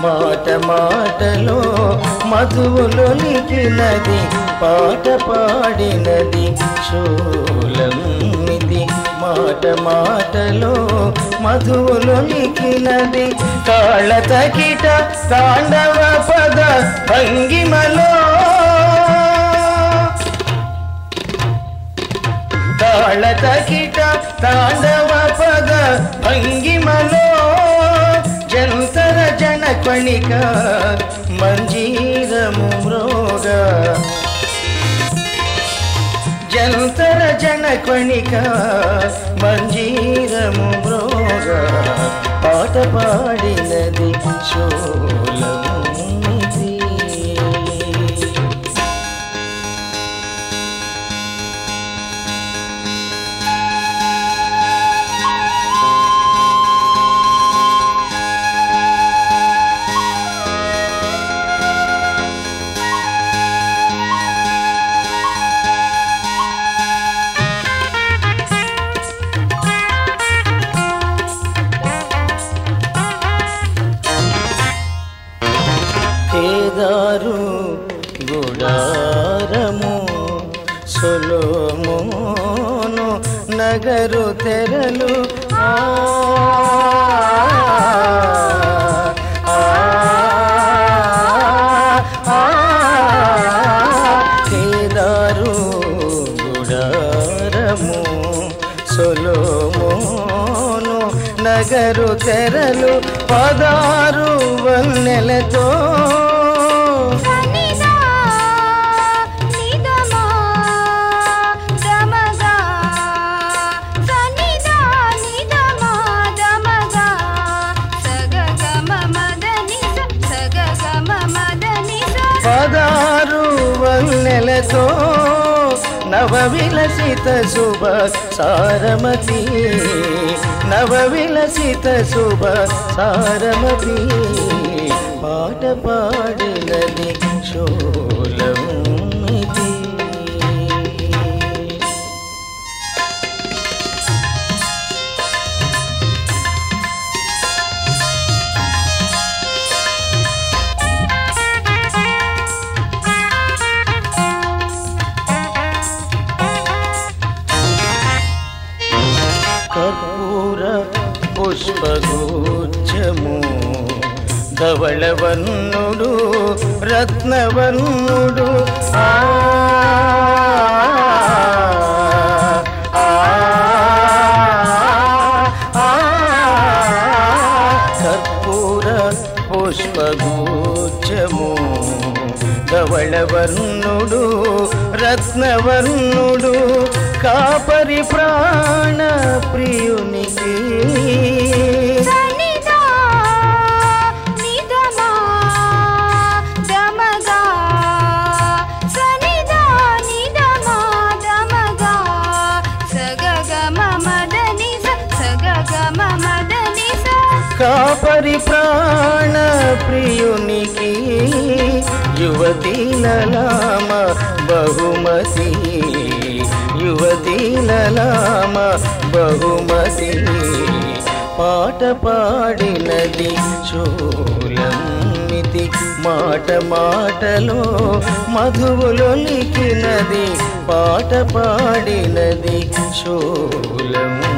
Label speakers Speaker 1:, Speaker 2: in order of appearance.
Speaker 1: మాట మాటలో మధువులొలికినది పాట పాడినది శూలమిది మాట మాటలో మధువులొలికినది తాళ తకిట తాండవ పద భంగిమలో తాళ తకిట తాండవ పద భంగిమలో జంతర జనకణిక మంజీరము మ్రోగ జంతర జనకణిక మంజీరము మ్రోగ పాట పాడినది శూలమిది కేదారు గుడారము సొలొమోను నగరు తెరలు కేదారు గుడారము సొలొమోను నగరు తెరలు 16 వన్నెలతో వన్నెలతో నవవిలసిత శుభ సారమతి నవవిలసిత శుభ సారమతి పాట పాడినది శూలమిది కర్పూర పుష్పగుచ్ఛము ధవళవర్ణుడు రత్నవర్ణుడు కర్పూర పుష్పగుచ్ఛము ధవళవర్ణుడు రత్నవర్ణుడు కాపరి ప్రాణ ప్రియునికి కాపరి ప్రాణ ప్రియునికి యువతీలలామ బహుమతి యువతీలలామ బహుమతి పాట పాడినది శూలమిది మాట మాటలో మధువులొలికినది పాట పాడినది శూలమిది